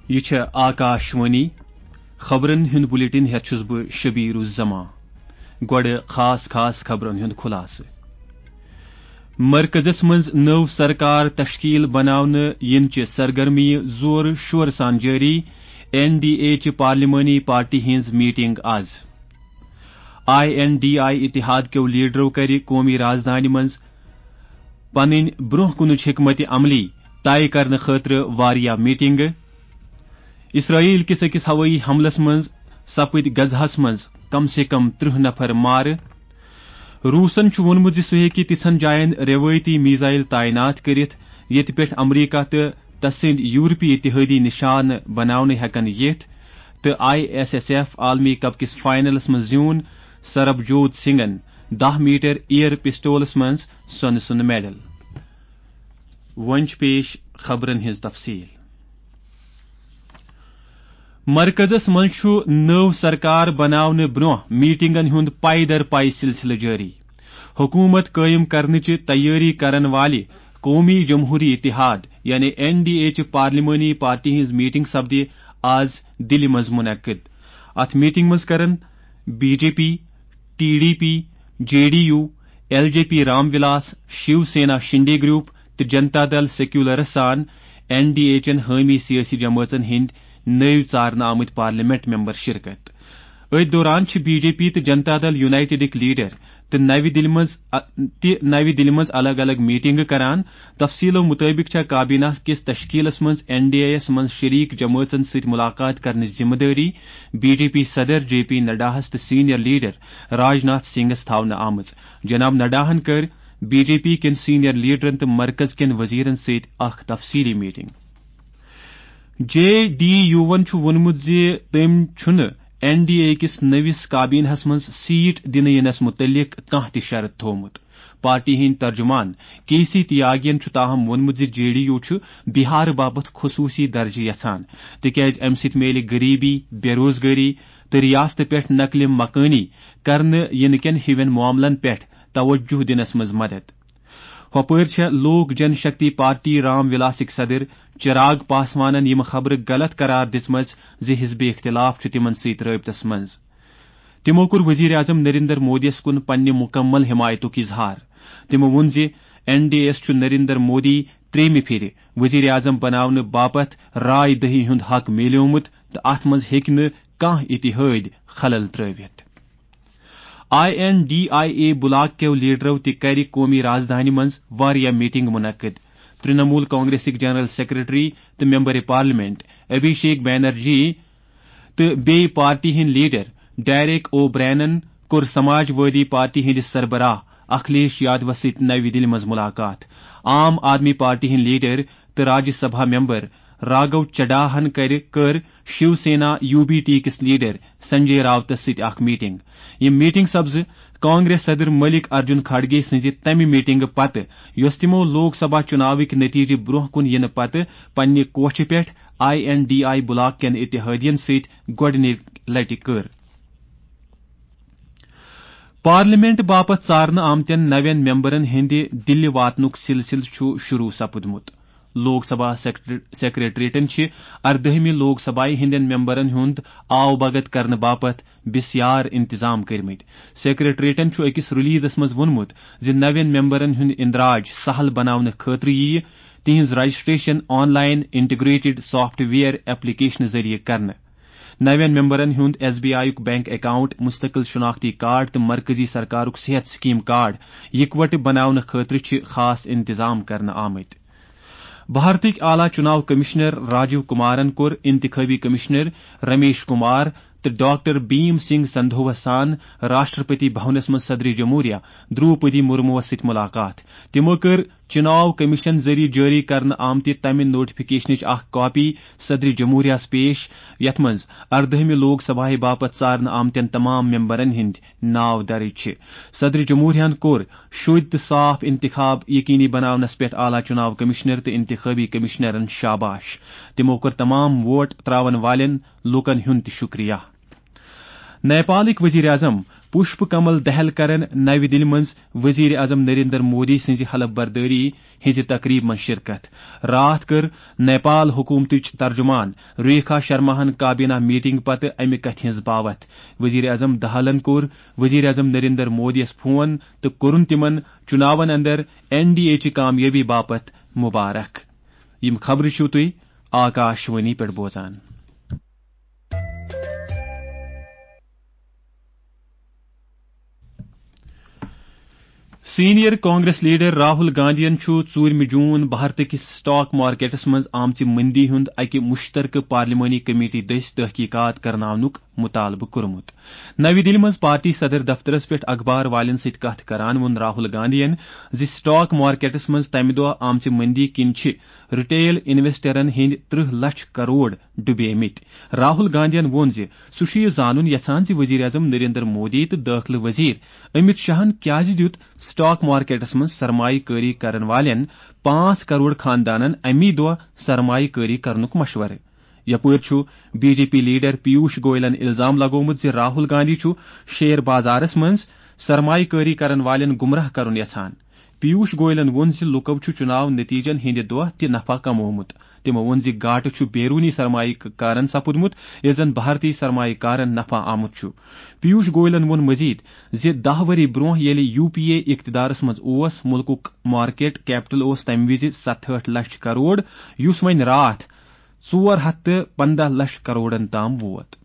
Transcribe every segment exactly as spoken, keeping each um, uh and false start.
یہ آکاشوانی خبرن ہند بلیٹن ہیت چھس بہ شبیر الزمان گوڑ خاص خاص خبرن ہند خلاصہ مرکزس مز نو سرکار تشکیل بناونہ ینچ سرگرمی زور شور سان جاری این ڈی اے چہ پارلیمانی پارٹی ہنز میٹنگ آز آئی این ڈی آئی اتحاد کیو لیڈرو کر قومی رازدانی مز پنن برہ کنچ حکمت عملی طے کرنے خاطر واریاہ میٹنگ اسرائیل کس اکس ہوئی حملس مز سپد غزہس مز کم سے کم ترہ نفر مار روسن وونمت سہ ہیکہ تژھن جائن روایتی میزائل تعینات کرت یت پہ امریکہ تو تسند یورپی اتحادی نشان بنانے ہیکن یتھ تو آئی ایس ایس ایف عالمی کپ کس فائنلس مز زیون سربجوت سنگھن دہ میٹر ایئر پسٹولس مز سون سند میڈل ونچ پیش خبرن ہز تفصیل مرکزس مز نو سرکار بناونہ برہ میٹنگن ہند پائی در پائی سلسلہ جاری حکومت قائم کرنچ تیاری کرن والہ قومی جمہوری اتحاد یعنی این ڈی اے چہ پارلیمانی پارٹی ہز میٹنگ سپدی آز دلہ مز منعقد ات میٹنگ مز کرن B J P T D P J D U L J P Ram Vilas Shiv Sena Shinde group تو جنتا دل سیکولر سان این ڈی اے چن حامی سیاسی جماعتن ہند نو ژارنہ آمت پارلیمنٹ ممبر شرکت ات دوران بی جے پی تو جنتا دل یونائٹڈک لیڈر تو نو دلہ مز نو دلہ مز الگ الگ میٹنگ کران تفصیلو مطابق کابینہ کس تشکیلس مز این ڈی اے یس مز شریک جماعتن ست ملاقات کرنے ذمہ داری بی جے پی صدر جے پی نڈاہس تو سینئر لیڈر راجناتھ سنگھس تھونہ آمت جناب نڈاہن کر بی جے پی کن سینئر لیڈرن تو مرکز کن وزیرن ست اخ تفصیلی میٹنگ جے ڈی یوون وونمت زِ تم چھن این ڈی اے کس نوس کابینہس مز سیٹ دن ینس متعلق کانٛہہ تہ شرط تھومت پارٹی ہند ترجمان کے سی تیاگین تاہم وونمت زِ جے ڈی یو بہار باپت خصوصی درجہ یژھان تکیاز امہ سۭتۍ میلہِ غریبی بے روزگاری تو ریاست پٮ۪ٹھ نقل مکانی کرنہٕ ینہٕ کٮ۪ن ہِوٮ۪ن معاملن پٮ۪ٹھ توجہ دنس مز مدد ہوپٲرۍ چھےٚ لوک جن شکتی پارٹی رام ولاسک صدر چراغ پاسوانن یم خبر غلط قرار دژمژ زِ حزب اختلاف چھ تمن سۭتۍ رٲبطس منز تمو کوٚر وزیر اعظم نریندر مودیس کُن پننہِ مکمل حمایتُک اظہار تمو ووٚن زِ این ڈی اے یس چھُ نریندر مودی ترٛیٚیمہِ پھِرِ وزیر اعظم بناونہٕ باپتھ رائے دہی ہُنٛد حق میلیومُت تہٕ اتھ منٛز ہیٚکہِ نہٕ کانٛہہ اتحٲدۍ خلل ترٲوِتھ I N D I A bloc کیو لیڈرو تہ کر قومی رازدانی منز واریاہ میٹنگ منعقد ترنمول کانگریسک جنرل سیکرٹری تو ممبر پارلیمنٹ ابھیشیک بینرجی تو بیٚیہِ پارٹی ہند لیڈر ڈیریک او برینن کور سماج وادی پارٹی ہندس سربراہ اکھلیش یادوس ست نو دلہ مز ملاقات عام آدمی پارٹی ہند لیڈر تو راجیہ سبھا ممبر راگو چڈاہن کر کر Shiv Sena U B T کس لیڈر سنجے راوتس ست اخ میٹنگ یہ میٹنگ سپز کانگریس صدر ملک ارجن کھڑگے سنز تمہ میٹنگ پتہ یس تمو لوک سبھا چناوک نتیجہ برہ کن ینہ پتہ پنہ کوٹھ پہ I N D I bloc کین اتحادین ست گۄڈنِچ لٹہ کر پارلیمنٹ باپت ژارنہ آمتین نوین ممبرن ہند دلہ واتنک سلسلہ چھ شروع سپدمت لوک سبھا سیکریٹریٹن اردہمہ لوک سبھا ہندین ممبرن ہند آو بھگت کرنے باپت بسیار انتظام کرمت سیکریٹریٹن اکس ریلیزس مز وونمت زِ نوین ممبرن ہند اندراج سہل بناونہ خاطر یی تہذ registration online integrated software application ذریعہ کرنے نوین ممبرن ہند S B I bank account مستقل شناختی کارڈ تو مرکزی سرکارک صحت سکیم کارڈ یکوٹہ بناونہ خاطر خاص انتظام کرنے آمت بھارتک اعلی چناو کمشنر راجیو کمارن کور انتخابی کمشنر رمیش کمار تو ڈاکٹر بھیم سنگھ سندھووس سان راشٹرپتی بھونس مز صدر جمہوریہ دروپدی مرموس ست ملاقات تمو کر چناو کمیشن ذریعہ جاری کرنے آمت تمہ نوٹفکیشن اخ کاپی صدر جمہوریہ پیش یت مز اردہمہ لوک سبھا باپت ژارنہ آمتین تمام ممبرن ہند ناو درج صدر جمہوریہ کور شد تو صاف انتخاب یقینی بناونس پہ اعلی چناو کمشنر تو انتخابی کمشنرن شاباش تمو کور تمام ووٹ تراون والن لوکن ہند شکریہ نیپالک وزیر اعظم پشپ کمل دہل کرن نو دلی مز وزیر اعظم نریندر مودی سنز حلف برداری ہز تقریب من شرکت. رات کر نیپال حکومتچ ترجمان ریکھا شرماہن کابینہ میٹنگ پتہ امہ کتھ ہز باوت. وزیر اعظم دہلن کور وزیر اعظم نریندر مودیس فون تو کورن تمن چناون اندر این ڈی اے چہ کامیابی باپت مبارک. یم خبر چھو تھی آکاشوانی پہ بوزان. سینئر کانگریس لیڈر راہل گاندھین ژورم جون بھارت کس سٹاک مارکیٹس مز آمچ مندی ہند اکہ مشترکہ پارلیمانی کمیٹی دس تحقیقات کرناونک مطالبہ کورمت. نو دلی مز پارٹی صدر دفترس پہ اخبار والن ست کت کران وون راہل گاندھین زِ سٹاک مارکیٹس مز تمہ دۄہ آمچ مندی کن چھ رٹیل انویسٹرن ہند ترہ لچھ کروڑ ڈبے مت. راہل گاندھین وون زِ سہ چھ یہ زانن یژھان زِ وزیر اعظم نریندر مودی تو داخلہ وزیر امت شاہن کیازِ دیت سٹاک مارکیٹس مز سرمایہ کاری کرن والن پانچ کروڑ خاندانن امی دۄہ سرمایہ کاری کرنک مشورہ. یپر B J P leader Piyush گوئلن الزام لگومت زِ راہل گاندھی چھ شیئر بازارس مز سرمایہ کاری کرن والن گمراہ کرن یژھان. پیوش گوئلن وون زِ لوکو چھ چناو نتیجن ہند دۄہ تہ نفع کمومت. تمو وون زِ گاٹہ چھ بیرونی سرمایہ کارن سپدمت ییٚلہِ زن بھارتی سرمایہ کارن نفع آمت چھ. پیوش گوئلن وون مزید زِ دہ وری برونٛہہ ییٚلہِ یو پی اے اقتدارس مز اوس ملکک مارکیٹ کیپٹل اوس تمہ وز ستہٲٹھ لچھ کروڑ یس وۄنۍ راتھ ژور ہتھ تہ پندہ لچھ کروڑن تام ووت.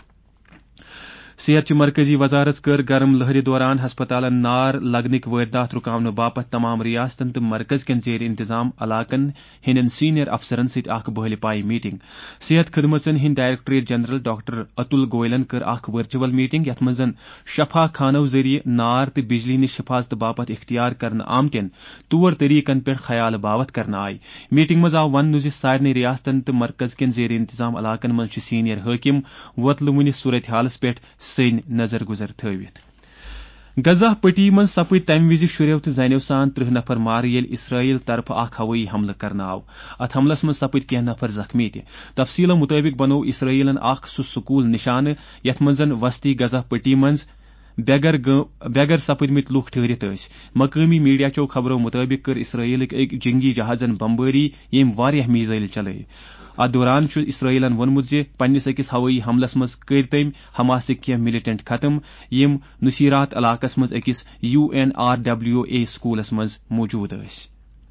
صحت چہ مرکزی وزارت کر گرم لہر دوران ہسپتالن نار لگنک واردات رکاونہ باپت تمام ریاستن تو مرکز کین زیر انتظام علاقن ہندین سینئر افسرن ست اخ بحل پائی میٹنگ. صحت خدمتن ہند ڈائریکٹریٹ جنرل ڈاکٹر اتل گوئلن کر اخ ورچوئل میٹنگ یتھ مز شفا خانو ذریعہ نار تو بجلی نش حفاظت باپت اختیار کرنے آمتین طور طریقن پہ خیال باوت کرنے آئی. میٹنگ مز آو ون زِ سارنی ریاستن تو مرکز کین زیر انتظام علاقن مز سینئر حاکم ووتلہ ونس صورت حالس پہ سین نظر گزر تھوت. غزہ پٹی من سپد تمہ وز شریو تو زنیو سان ترہ نفر مارہ یل اسرائیل طرف اخ ہوئی حملہ کرنا آو. ات حملس من سپد کی نفر زخمی تہ. تفصیلو مطابق بنو اسرائیلن اخ سہ سکول نشانہ یتھ مز وسطی غزہ پٹی مز بیگر بیگر سپدمت لوک ٹھہرت ٲسۍ. مقامی میڈیا چو خبرو مطابق کر اسرائیلک أکۍ جنگی جہازن بمباری یم واریاہ میزائل چلٲے. ات دوران چھ اسرائیلن وونمت زِ پننس أکس ہوٲیی حملس مز کٔرۍ تٔمۍ حماسک کینٛہہ ملیٹنٹ ختم یم نصیرات علاقس مز أکس U N R W A سکولس مز موجود ٲسۍ.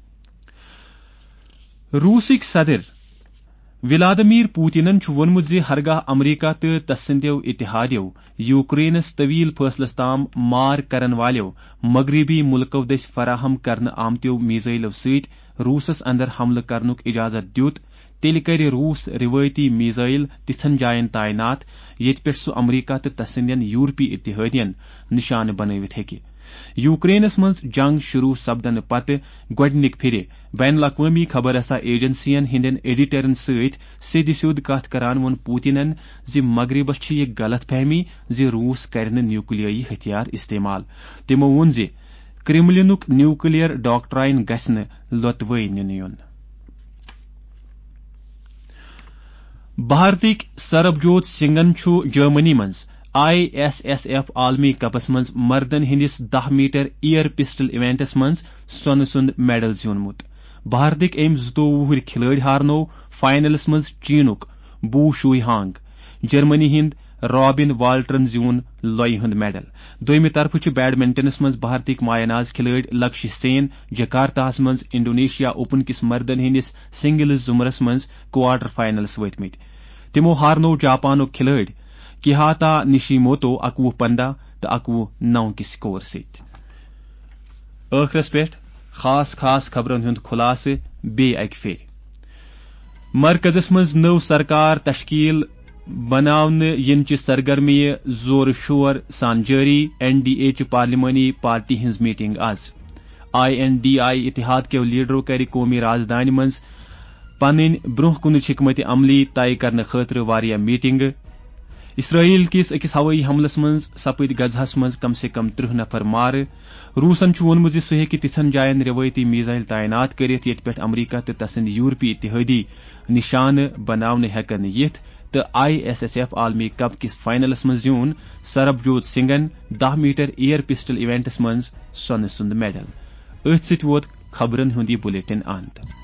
روسک صدر ولادیمیر پوتنن وونمت زِ ہرگاہ امریکہ تو تسندیو اتحادیو یوکرینس طویل فٲصلس تام مار کرن والیو مغربی ملکو دٔسۍ فراہم کرنہٕ آمتیو میزائلو سۭتۍ روسس اندر حملہٕ کرنک اجازت دیُت تیٚلہِ کرِ روس روایتی میزائل تِژھن جاین تعینات ییٚتہِ پٮ۪ٹھ سُہ امریکہ تہٕ تسندین یورپی اتحادین نشانہٕ بنٲوِتھ ہیٚکہِ. یوکرینس منٛز جنگ شروع سپدنہٕ پتہٕ گۄڈنِکہِ پھِرِ بین الاقوٲمی خبر رساں ایجنسین ہندین ایڈیٹرن سۭتۍ سیٚدِ سیوٚد کتھ کران ووٚن پوتنن زِ مغربس چھِ یہ غلط فہمی زِ روس کرِ نہٕ نیوکلیائی ہتھیار استعمال. تمو ووٚن زِ کرملنُک نیوکلیر ڈاکٹرائن گژھِ نہٕ لۄتوٲے نِنہٕ یُن. بھارتٕکۍ سربجوت سنگھن چھُ جرمنی منٛز آئی ایس ایس ایف عالمی کپس منٛز مردن ہندس دہ میٹر ایئر پسٹل ایونٹس منٛز سونہٕ سُنٛد میڈل زیوٗنمُت. بھارتٕکۍ أمۍ زٕتووُہ وُہٕرۍ کھلٲڑۍ ہارنوو فائنلس منٛز چینُک بو شوئی ہانگ. جرمنی ہند رابن والٹرن زیوٗن لۄیہِ ہُنٛد میڈل. دوٚیمہِ طرفہٕ چھِ بیڈمنٹنس منٛز بھارتٕکۍ مایا ناز کھلٲڑۍ لکشیا سین جکارتاہس منٛز انڈونیشیا اوپن کِس مردن ہندس سنگلز ضُمرس منٛز کوارٹر فائنلس وٲتمٕتۍ. تمو ہارنوو جاپانُک کھلٲڑۍ کِہاتا نشیموتو اکوُہ پندہ تو اکوُہ نو کِس سکور سۭتۍ. ٲخرس پٮ۪ٹھ خاص خاص خبرن ہُنٛد خُلاصہٕ بیٚیہِ اکہِ پھِرِ. مرکزس منٛز نٔو سرکار تشکیل بناونہٕ یِنچہِ سرگرمیہِ زورٕ شور سان جٲری. این ڈی اے چہِ پارلیمانی پارٹی ہٕنٛز میٹنگ آز. آئی این ڈی آئی اتحاد کیو لیڈرو کرِ قومی رازدانہِ منٛز پنٕنۍ برونٛہہ کُنٕچ حکمت عملی طے کرنہٕ خٲطرٕ واریاہ میٹنگہٕ. اسرائیل کِس أکِس ہوٲیی حملس منٛز سپٕدۍ غزہس منٛز کم سے کم ترہ نفر مارٕ. روسن چھُ ووٚنمُت زِ سُہ ہیٚکہِ تِژھن جاین روایتی میزائل تعینات کٔرِتھ ییٚتہِ پٮ۪ٹھ امریکہ تہٕ تسٕندۍ یورپی اتحادی نشانہٕ بناونہٕ ہٮ۪کن یِتھ تو آئی ایس ایس ایف عالمی کپ کس فائنلس من زیون سربجوت سنگھن دہ میٹر ایئر پسٹل ایونٹس من سونہ سند میڈل ات ست ووت خبرن ہند یہ بلیٹن اند۔